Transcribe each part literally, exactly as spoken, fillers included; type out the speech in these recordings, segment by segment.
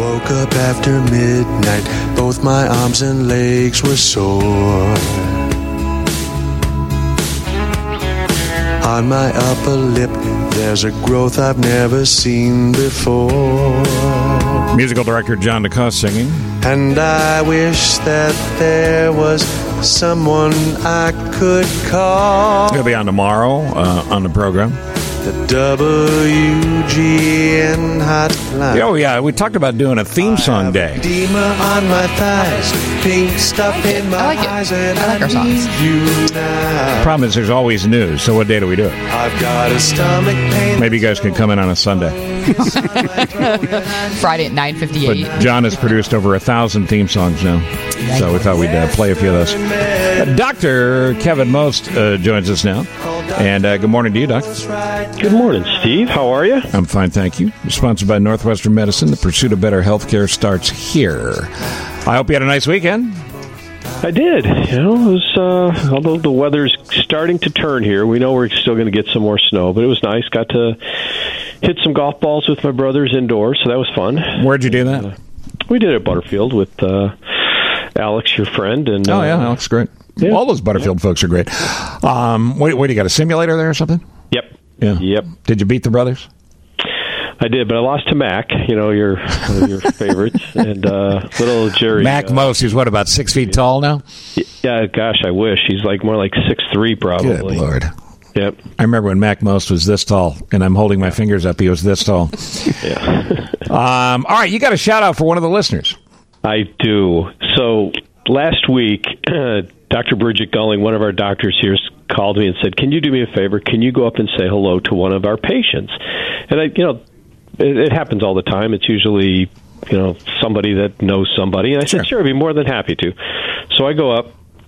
woke up after midnight, both my arms and legs were sore. On my upper lip, there's a growth I've never seen before. Musical director John DeCoste singing. And I wish that there was someone I could call. He'll be on tomorrow uh, on the program. The W G N hotline. Oh, yeah. We talked about doing a theme song day. Edema on my thighs, pink stuff in my I like it. eyes, and I like our songs. need you now. Problem is, there's always news. So what day do we do it? I've got a stomach pain. Maybe you guys can come in on a Sunday. Friday at nine fifty-eight. But John has produced over a thousand theme songs now. So we thought we'd uh, play a few of those. Uh, Doctor Kevin Most uh, joins us now. And uh, good morning to you, Doctor. Good morning, Steve. How are you? I'm fine, thank you. Sponsored by Northwestern Medicine. The pursuit of better health care starts here. I hope you had a nice weekend. I did. You know, it was, uh, although the weather's starting to turn here, we know we're still going to get some more snow, but it was nice. Got to hit some golf balls with my brothers indoors, so that was fun. Where'd you do that? Uh, we did it at Butterfield with uh, Alex, your friend. And Oh, uh, yeah, Alex, great. Yeah. All those Butterfield yeah. folks are great. Um, what, what, do you got a simulator there or something? Yep. Yeah. Yep. Did you beat the brothers? I did, but I lost to Mac, you know, your one of your favorites, and uh, little Jerry. Mac uh, Most, he's what, about six feet tall now? Yeah, gosh, I wish. He's like more like six three, probably. Good Lord. Yep. I remember when Mac Most was this tall, and I'm holding my yeah. fingers up. He was this tall. Yeah. um, all right, you got a shout-out for one of the listeners. I do. So last week, uh, Doctor Bridget Gulling, one of our doctors here, called me and said, can you do me a favor? Can you go up and say hello to one of our patients? And, I, you know, it, it happens all the time. It's usually, you know, somebody that knows somebody. And I sure. said, sure, I'd be more than happy to. So I go up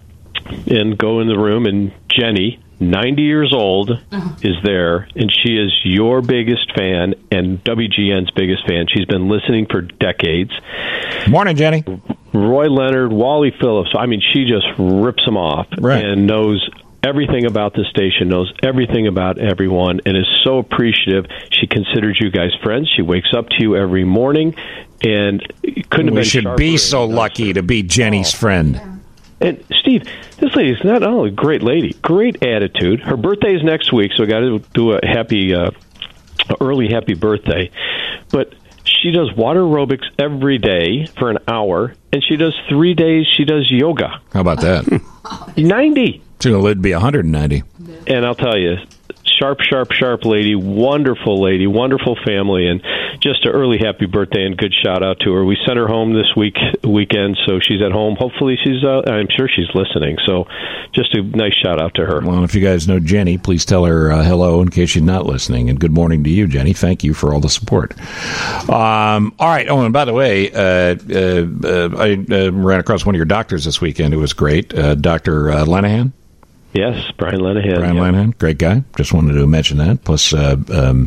and go in the room, and Jenny, ninety years old, uh-huh. is there, and she is your biggest fan and W G N's biggest fan. She's been listening for decades. Morning, Jenny. Roy Leonard, Wally Phillips. I mean, she just rips them off right. and knows everything about the station, knows everything about everyone, and is so appreciative. She considers you guys friends. She wakes up to you every morning, and it couldn't have we been should be so lucky to be Jenny's oh. friend. And, Steve, this lady is not only a great lady, great attitude. Her birthday is next week, so I got to do a happy, uh, early happy birthday. But she does water aerobics every day for an hour, and she does three days, she does yoga. How about that? ninety. She's going to live to be one hundred ninety. And I'll tell you, sharp, sharp, sharp lady, wonderful lady, wonderful family, and just an early happy birthday and good shout out to her. We sent her home this week weekend, so she's at home. Hopefully she's, uh, I'm sure she's listening, so just a nice shout out to her. Well, if you guys know Jenny, please tell her uh, hello in case she's not listening, and good morning to you, Jenny. Thank you for all the support. Um, all right. Oh, and by the way, uh, uh, uh, I uh, ran across one of your doctors this weekend. It was great. Uh, Doctor Uh, Lenahan. Yes, Brian Lenahan. Brian yeah. Lenahan, great guy. Just wanted to mention that. Plus, uh, um,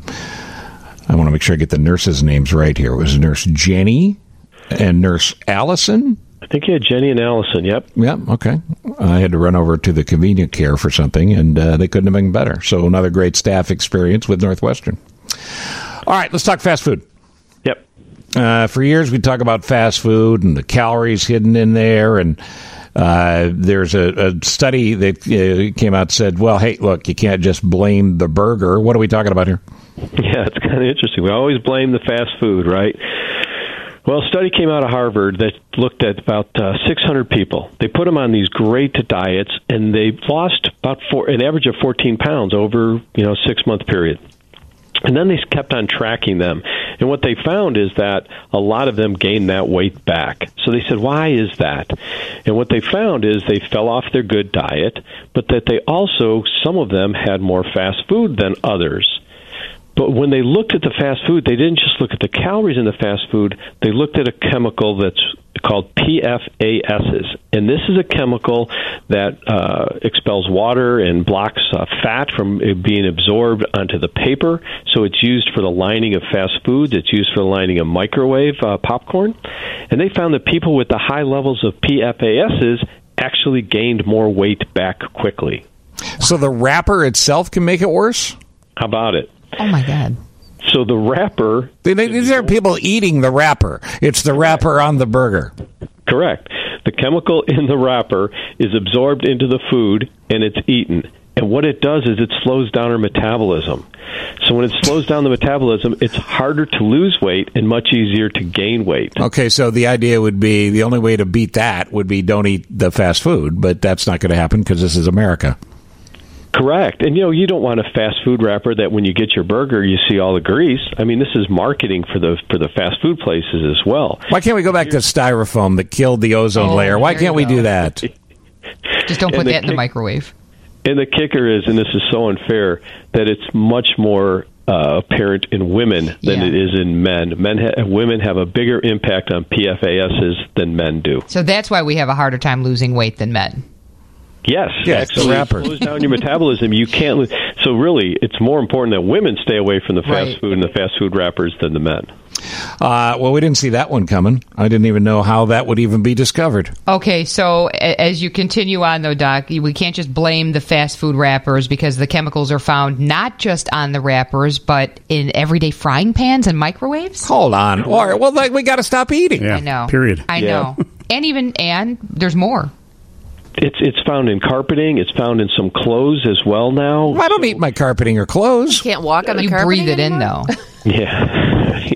I want to make sure I get the nurses' names right here. It was Nurse Jenny and Nurse Allison. I think you had Jenny and Allison, yep. Yeah, okay. I had to run over to the convenient care for something, and uh, they couldn't have been better. So another great staff experience with Northwestern. All right, let's talk fast food. Yep. Uh, for years, we talk about fast food and the calories hidden in there, and Uh, there's a, a study that uh, came out and said, well, hey, look, you can't just blame the burger. What are we talking about here? Yeah, it's kind of interesting. We always blame the fast food, right? Well, a study came out of Harvard that looked at about uh, six hundred people. They put them on these great diets, and they lost about four, an average of fourteen pounds over, you know, a six-month period. And then they kept on tracking them. And what they found is that a lot of them gained that weight back. So they said, why is that? And what they found is they fell off their good diet, but that they also, some of them had more fast food than others. But when they looked at the fast food, they didn't just look at the calories in the fast food. They looked at a chemical that's called P F A Ss. And this is a chemical that uh, expels water and blocks uh, fat from being absorbed onto the paper. So it's used for the lining of fast foods. It's used for the lining of microwave uh, popcorn. And they found that people with the high levels of P F A Ss actually gained more weight back quickly. So the wrapper itself can make it worse? How about it? Oh, my God. So the wrapper... These are people eating the wrapper. It's the wrapper on the burger. Correct. The chemical in the wrapper is absorbed into the food, and it's eaten. And what it does is it slows down our metabolism. So when it slows down the metabolism, it's harder to lose weight and much easier to gain weight. Okay, so the idea would be the only way to beat that would be don't eat the fast food, but that's not going to happen because this is America. Correct. And, you know, you don't want a fast food wrapper that when you get your burger, you see all the grease. I mean, this is marketing for the for the fast food places as well. Why can't we go back to styrofoam that killed the ozone oh, layer? Why can't we do that? Just don't put and that in the kick- microwave. And the kicker is, and this is so unfair, that it's much more uh, apparent in women than yeah. it is in men. Men, ha- women have a bigger impact on P F A Ss than men do. So that's why we have a harder time losing weight than men. Yes, yes, actually, the wrapper. it slows down your metabolism. You can't. Lose. So really, it's more important that women stay away from the fast right. food and the fast food wrappers than the men. Uh, well, we didn't see that one coming. I didn't even know how that would even be discovered. Okay, so a- as you continue on, though, Doc, we can't just blame the fast food wrappers because the chemicals are found not just on the wrappers, but in everyday frying pans and microwaves. Hold on. All right, well, like, we got to stop eating. Yeah, I know. Period. I Yeah. know. And even, and there's more. It's it's found in carpeting. It's found in some clothes as well now. I don't eat my carpeting or clothes. Can't walk on the You carpet breathe it in, anymore? though. Yeah.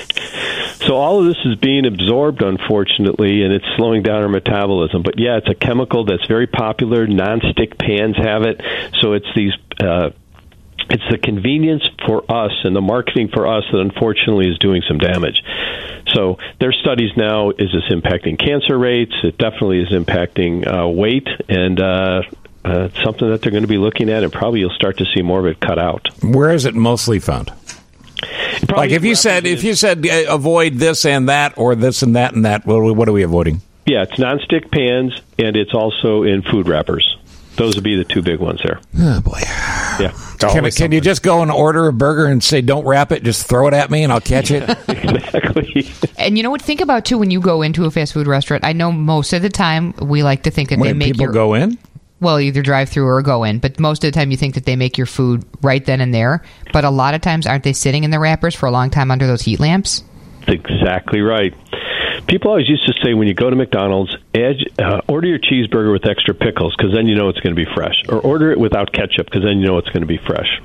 So all of this is being absorbed, unfortunately, and it's slowing down our metabolism. But yeah, it's a chemical that's very popular. Non-stick pans have it. So it's these. Uh, it's the convenience for us and the marketing for us that unfortunately is doing some damage. So their studies now, is this impacting cancer rates? It definitely is impacting uh, weight, and uh, uh, it's something that they're going to be looking at, and probably you'll start to see more of it cut out. Where is it mostly found? Probably Like if you said if you said uh, avoid this and that or this and that and that, what, what are we avoiding? Yeah, it's nonstick pans, and it's also in food wrappers. Those would be the two big ones there. Oh, boy. Yeah. Can, can you just go and order a burger and say, don't wrap it, just throw it at me and I'll catch it? Exactly. And you know what? Think about, too, when you go into a fast food restaurant. I know most of the time we like to think that they When make people your... go in? Well, either drive through or go in. But most of the time you think that they make your food right then and there. But a lot of times, aren't they sitting in the wrappers for a long time under those heat lamps? That's exactly right. People always used to say when you go to McDonald's, add, uh, order your cheeseburger with extra pickles because then you know it's going to be fresh. Or order it without ketchup because then you know it's going to be fresh.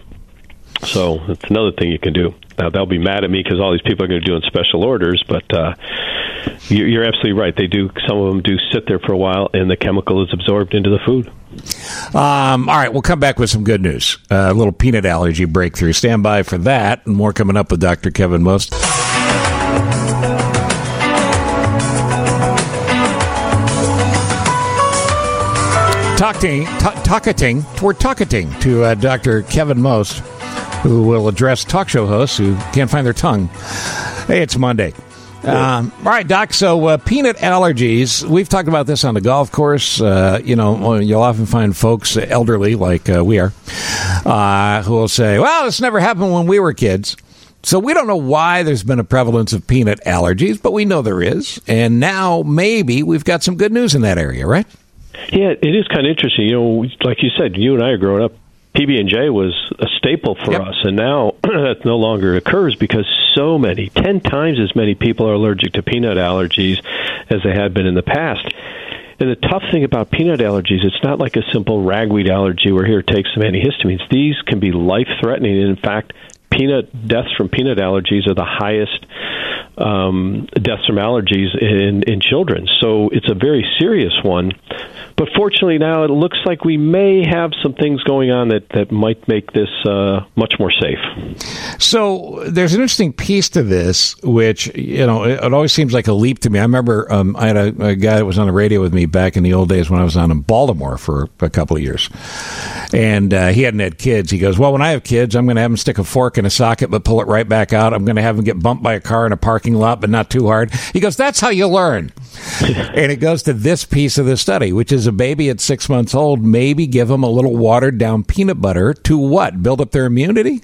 So that's another thing you can do. Now, they'll be mad at me because all these people are going to do in special orders, but uh, you, you're absolutely right. They do. Some of them do sit there for a while, and the chemical is absorbed into the food. Um, all right, we'll come back with some good news. Uh, a little peanut allergy breakthrough. Stand by for that, and more coming up with Doctor Kevin Most. Talking, ta- talkating, we're talkating to uh, Doctor Kevin Most, who will address talk show hosts who can't find their tongue. Hey, it's Monday. Um, all right, Doc, so uh, peanut allergies, we've talked about this on the golf course. Uh, you know, you'll often find folks, elderly like uh, we are, uh, who will say, well, this never happened when we were kids. So we don't know why there's been a prevalence of peanut allergies, but we know there is. And now maybe we've got some good news in that area, right? Yeah, it is kind of interesting. You know, like you said, you and I are growing up, P B and J was a staple for yep. us, and now that no longer occurs because so many, ten times as many people are allergic to peanut allergies as they had been in the past. And the tough thing about peanut allergies, it's not like a simple ragweed allergy where here, take some antihistamines. These can be life-threatening, and in fact, peanut deaths from peanut allergies are the highest um, deaths from allergies in, in children. So it's a very serious one. But fortunately now it looks like we may have some things going on that, that might make this uh, much more safe. So there's an interesting piece to this, which, you know, it, it always seems like a leap to me. I remember um, I had a, a guy that was on the radio with me back in the old days when I was on in Baltimore for a couple of years. And uh, he hadn't had kids. He goes, well, when I have kids, I'm going to have them stick a fork in a socket but pull it right back out. I'm going to have them get bumped by a car in a parking lot but not too hard. He goes, that's how you learn. And it goes to this piece of the study, which is a baby at six months old, maybe give them a little watered down peanut butter to what? Build up their immunity?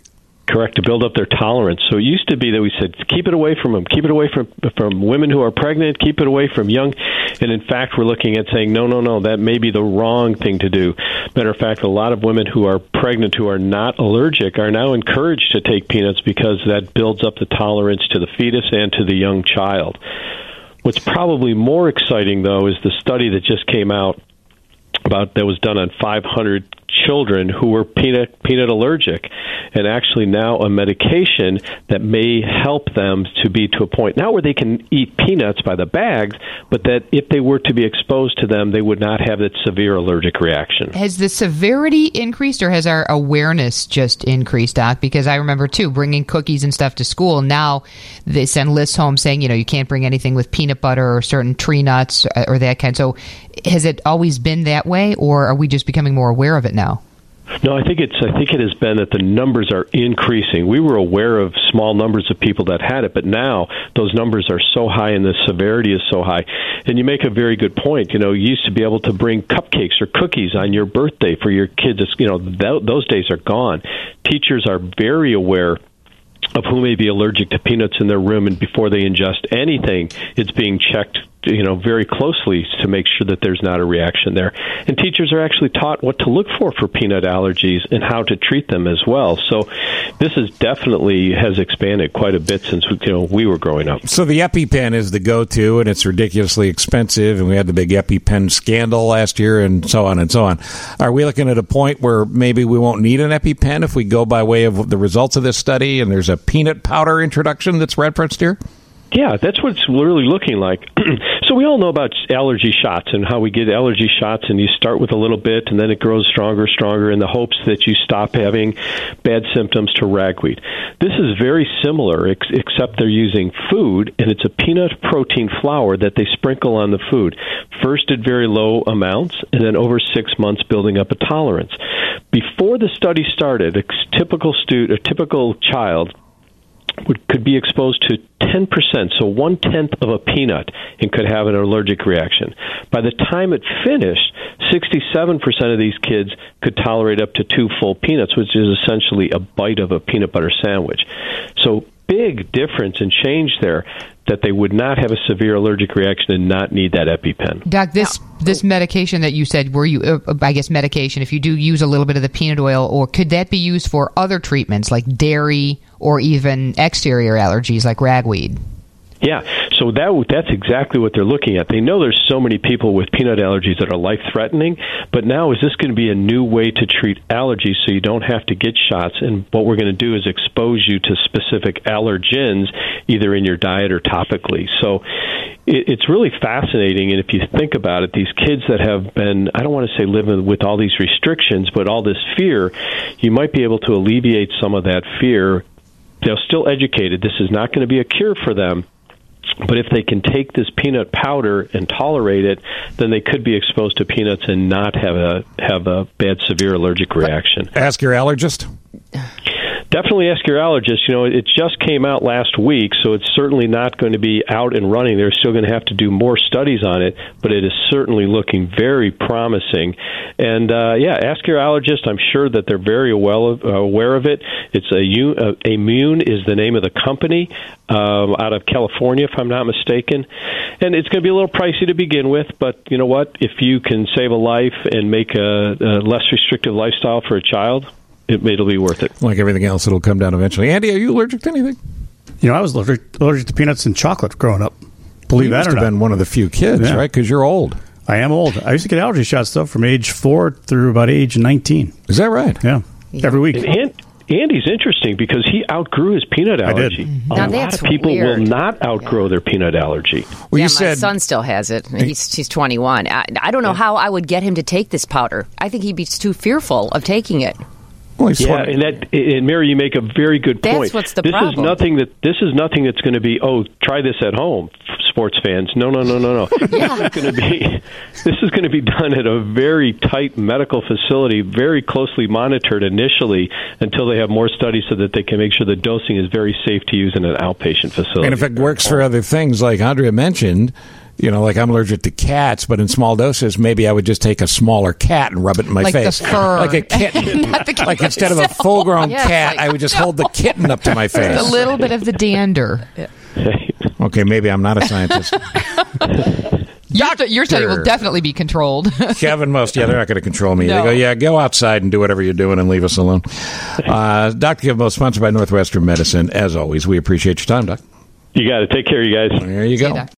correct, to build up their tolerance. So it used to be that we said, keep it away from them, keep it away from from women who are pregnant, keep it away from young. And in fact, we're looking at saying, no, no, no, that may be the wrong thing to do. Matter of fact, a lot of women who are pregnant who are not allergic are now encouraged to take peanuts because that builds up the tolerance to the fetus and to the young child. What's probably more exciting, though, is the study that just came out about that was done on five hundred children who were peanut peanut allergic, and actually now a medication that may help them to be to a point now where they can eat peanuts by the bags, but that if they were to be exposed to them, they would not have that severe allergic reaction. Has the severity increased, or has our awareness just increased, Doc? Because I remember, too, bringing cookies and stuff to school. Now they send lists home saying, you know, you can't bring anything with peanut butter or certain tree nuts or that kind. So has it always been that way, or are we just becoming more aware of it now? No, I think it's. I think it has been that the numbers are increasing. We were aware of small numbers of people that had it, but now those numbers are so high and the severity is so high. And you make a very good point. You know, you used to be able to bring cupcakes or cookies on your birthday for your kids. You know, th- those days are gone. Teachers are very aware of who may be allergic to peanuts in their room, and before they ingest anything, it's being checked, you know, very closely to make sure that there's not a reaction there. And teachers are actually taught what to look for for peanut allergies and how to treat them as well. So this is definitely has expanded quite a bit since, you know, we were growing up. So the EpiPen is the go-to, and it's ridiculously expensive, and we had the big EpiPen scandal last year, and so on and so on. Are we looking at a point where maybe we won't need an EpiPen if we go by way of the results of this study, and there's a peanut powder introduction that's referenced here? Yeah, that's what it's really looking like. So we all know about allergy shots and how we get allergy shots, and you start with a little bit, and then it grows stronger, stronger in the hopes that you stop having bad symptoms to ragweed. This is very similar, ex- except they're using food, and it's a peanut protein flour that they sprinkle on the food, first at very low amounts, and then over six months building up a tolerance. Before the study started, a typical stu- a typical child would, could be exposed to ten percent, so one-tenth of a peanut, and could have an allergic reaction. By the time it finished, sixty-seven percent of these kids could tolerate up to two full peanuts, which is essentially a bite of a peanut butter sandwich. So big difference and change there, that they would not have a severe allergic reaction and not need that EpiPen. Doc, this this medication that you said, were you, uh, I guess medication, if you do use a little bit of the peanut oil, or could that be used for other treatments like dairy or even exterior allergies like ragweed? Yeah, so that that's exactly what they're looking at. They know there's so many people with peanut allergies that are life-threatening, but now is this going to be a new way to treat allergies so you don't have to get shots? And what we're going to do is expose you to specific allergens, either in your diet or topically. So it, it's really fascinating, and if you think about it, these kids that have been, I don't want to say living with all these restrictions, but all this fear, you might be able to alleviate some of that fear. They're still educated. This is not going to be a cure for them. But if they can take this peanut powder and tolerate it, then they could be exposed to peanuts and not have a have a bad severe allergic reaction. Ask your allergist. Definitely ask your allergist. You know, it just came out last week, so it's certainly not going to be out and running. They're still going to have to do more studies on it, but it is certainly looking very promising. And, uh, yeah, ask your allergist. I'm sure that they're very well uh, aware of it. It's a uh, Immune is the name of the company, um, out of California, if I'm not mistaken. And it's going to be a little pricey to begin with, but you know what? If you can save a life and make a, a less restrictive lifestyle for a child, It, it'll be worth it. Like everything else, it'll come down eventually. Andy, are you allergic to anything? You know, I was allergic, allergic to peanuts and chocolate growing up. Believe you that or not. You must have been one of the few kids, yeah. Right? Because you're old. I am old. I used to get allergy shots, though, from age four through about age nineteen. Is that right? Yeah. yeah. Every week. And Andy's interesting because he outgrew his peanut allergy. I did. A now lot that's of people weird. will not outgrow their peanut allergy. Well, yeah, you said, my son still has it. He's he's twenty-one. I, I don't know how I would get him to take this powder. I think he'd be too fearful of taking it. Well, yeah, and that, and Mary, you make a very good point. That's what's the this problem. is nothing that this is nothing that's going to be. Oh, try this at home, sports fans. No, no, no, no, no. Yeah. This is going to be. This is going to be done at a very tight medical facility, very closely monitored initially until they have more studies, so that they can make sure the dosing is very safe to use in an outpatient facility. And if it works for other things, like Andrea mentioned, You know, like I'm allergic to cats, but in small doses, maybe I would just take a smaller cat and rub it in my like face. The fur. Like a kitten. Not the kitten like instead itself. of a full-grown Yeah, cat, like- I would just hold the kitten up to my face. A little bit of the dander. Okay, maybe I'm not a scientist. Your, your study will definitely be controlled. Kevin, most, yeah, they're not going to control me. No. They go, yeah, go outside and do whatever you're doing and leave us alone. Uh, Doctor Kevin Most, sponsored by Northwestern Medicine. As always, we appreciate your time, Doc. You got to take care of you guys. There you See go. you, Doc.